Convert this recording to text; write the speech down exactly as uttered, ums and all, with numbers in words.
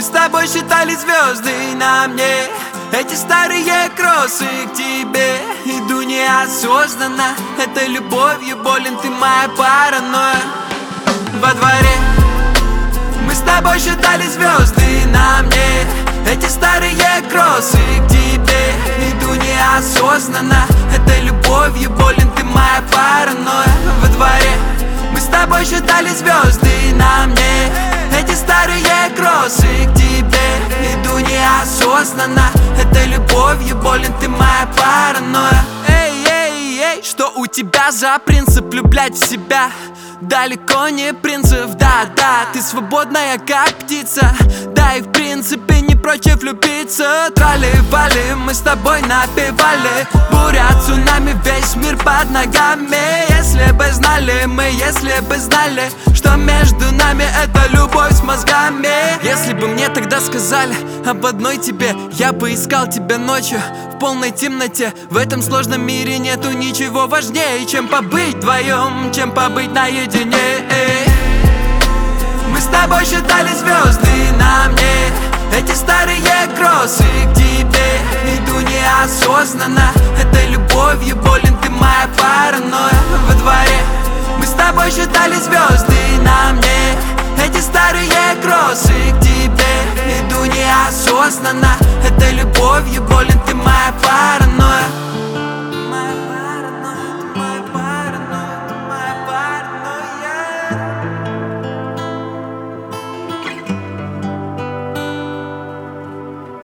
Мы с тобой считали звезды на мне. Эти старые кроссы к тебе. Иду неосознанно, это любовью болен, ты моя паранойя. Во дворе мы с тобой считали звезды на мне. Эти старые кроссы к тебе. Иду неосознанно, это любовью болен, ты моя паранойя. Во дворе мы с тобой считали звезды на мне. Эти старые кроссы к тебе. Иду неосознанно, это любовью болен, ты моя паранойя. Эй, эй, эй, что у тебя за принцип влюблять в себя? Далеко не принцип, да-да, ты свободная как птица. Да и в принципе не прочь влюбиться. Трали-вали, мы с тобой напевали. Буря, цунами, весь мир под ногами. Если бы знали мы, если бы знали, что между нами это любовь с мозгами. Если бы мне тогда сказали об одной тебе, я бы искал тебя ночью в полной темноте. В этом сложном мире нету ничего важнее, чем побыть вдвоем, чем побыть наедине. Мы с тобой считали звезды на мне. Эти старые кроссы к тебе. Иду неосознанно, это любовью болен, ты моя паранойя. Во дворе мы с тобой считали звезды на мне. Эти старые кроссы к тебе. Иду неосознанно, это любовью болен, ты моя паранойя.